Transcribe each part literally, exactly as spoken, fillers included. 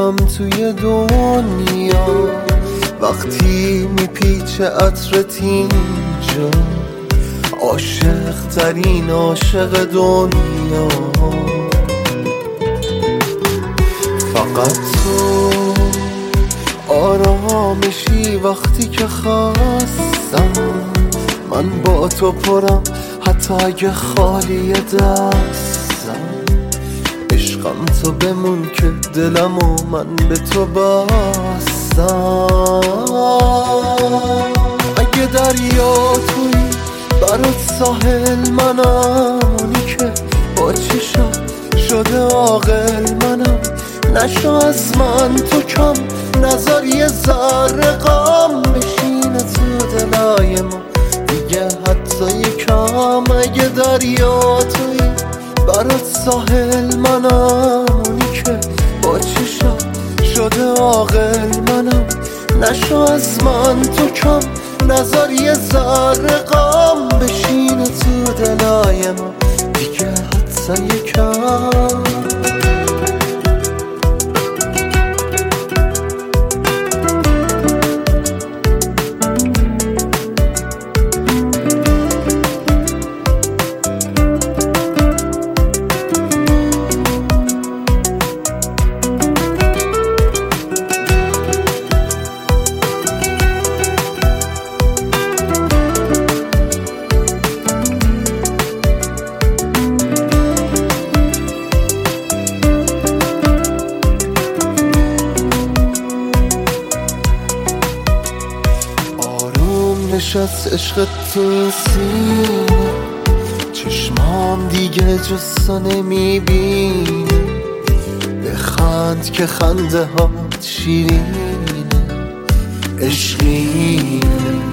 میمونم توی دنیا وقتی میپیچه عطرت اینجا، عاشق ترین عاشق دنیا. فقط تو آرامشی وقتی که خستم، من با تو پرم حتی اگه خالی دستم. عشقم تو بمون که دلمو من به تو بستم. اگه دریا توی برات ساحل منم، اونی که با چشم شده عاقل منم. نشو از من تو کم، نذار یه ذره غم بشینه تو دلای ما دیگه حتی یکم. اگه دریا توی برات ساحل منم، اونی که با چشم شده عاقل منم. نشو از من تو کم، نذار یه ذره غم بشینه تو دلای ما دیگه حتی یکم. نشست عشق تو این سینه، چشمام دیگه جز نمیبینه. بخند که خنده هات شیرینه، عشقینه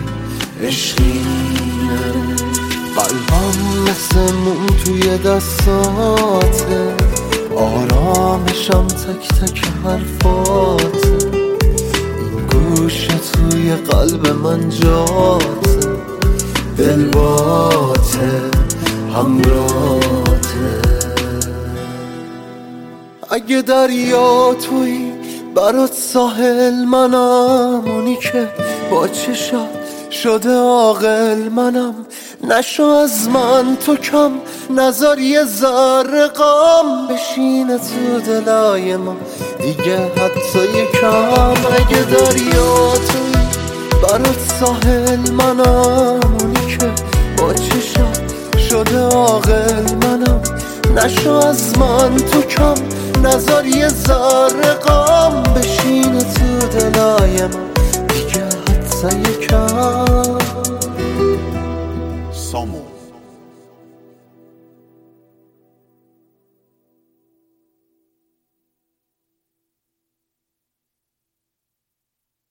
عشقینه. قلبم مثل موم توی دستاته، آرامشم تک تک حرفاته. گوش توی قلب من جاته، دل باته همراته. اگه دریا توی برات ساحل منم، اونی که با چشم شده عاقل منم. نشو از من تو کم، نذار یه ذره غم بشینه تو دلای ما دیگه حتی یکم. اگه دریا توی برات ساحل منم، اونی که با چشم شده عاقل منم. نشو از من تو کم، نذار یه ذره غم بشینه تو دلای ما دیگه حتی یکم.